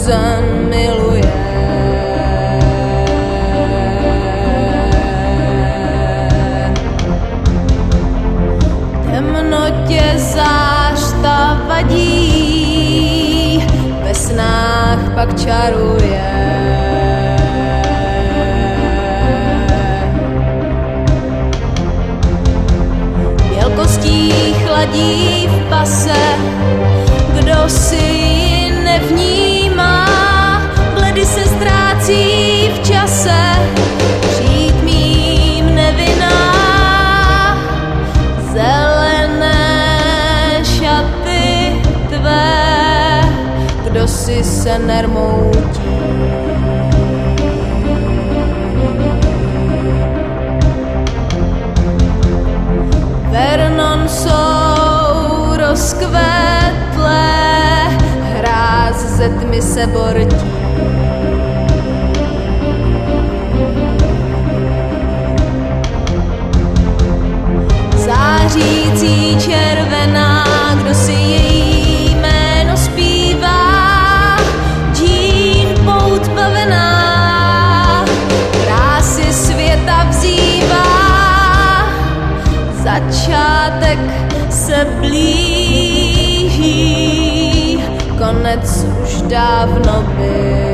zem miluje. Temnotě zářta vadí, ve snách pak čaruje. Mělkostí chladí v pase, kdo si ji nevnímá, bledy se ztrácí v čase, přijít mým nevinná. Zelené šaty tvé, kdo si se nermoutí. Vernon jsou rozkvetlé, hráz ze tmy se bortí. Zářící červená, kdo si její jméno zpívá, Jean pout bavená, krásy světa vzývá. Začátek se blíží, konec už dávno byl.